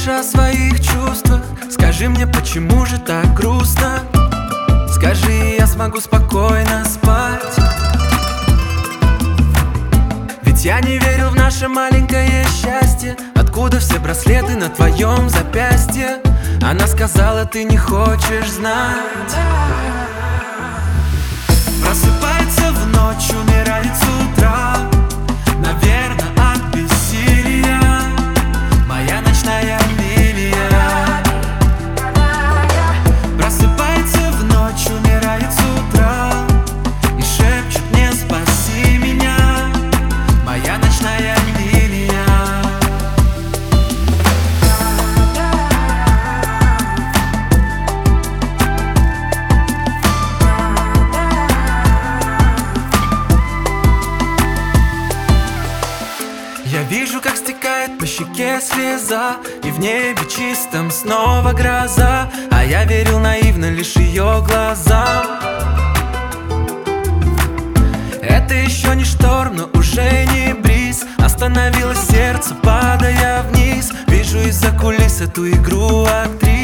больше о своих чувствах. Скажи мне, почему же так грустно? Скажи, я смогу спокойно спать. Ведь я не верил в наше маленькое счастье. Откуда все браслеты на твоем запястье? Она сказала, ты не хочешь знать. Просыпается в ночь, умирает с утра. Наверное, от бессилия. Моя ночная лилия. Просыпается в ночь, умирает с утра. И шепчет мне, спаси меня. Моя ночная лилия. Я вижу, как стекает по щеке слеза, и в небе чистом снова гроза. А я верил наивно лишь ее глазам. Это еще не шторм, но уже не бриз. Остановилось сердце, падая вниз. Вижу из-за кулис эту игру актрис.